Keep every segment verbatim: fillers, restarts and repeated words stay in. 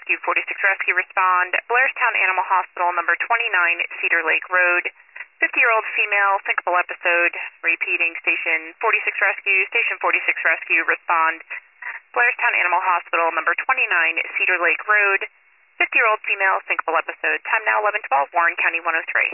Rescue, forty-six Rescue, respond. Blairstown Animal Hospital, number twenty-nine, Cedar Lake Road. fifty-year-old female, thinkable episode. Repeating, Station forty-six Rescue, Station forty-six Rescue, respond. Blairstown Animal Hospital, number twenty-nine, Cedar Lake Road. fifty-year-old female, thinkable episode. Time now eleven twelve, Warren County one oh three.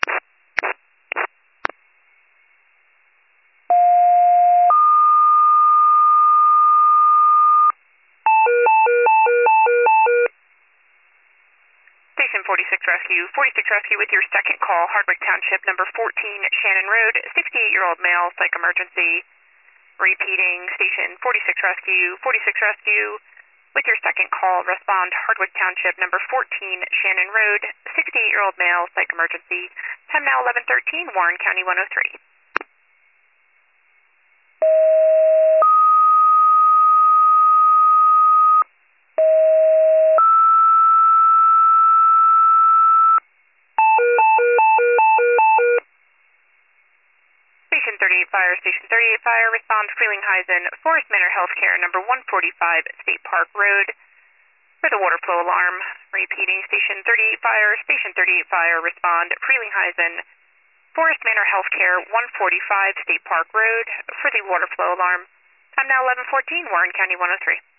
Station forty-six Rescue, forty-six Rescue with your second call, Hardwick Township, number fourteen, Shannon Road, sixty-eight-year-old male, psych emergency. Repeating, Station forty-six Rescue, forty-six Rescue with your second call, respond, Hardwick Township, number fourteen, Shannon Road, sixty-eight-year-old male, psych emergency. Time now eleven thirteen, Warren County one oh three. Station thirty-eight Fire, Station thirty-eight Fire, respond, Frelinghuysen, Forest Manor Healthcare, number one forty-five, State Park Road, for the water flow alarm. Repeating, Station thirty-eight Fire, Station thirty-eight Fire, respond, Frelinghuysen, Forest Manor Healthcare, one forty-five, State Park Road, for the water flow alarm. Time now eleven fourteen, Warren County one oh three.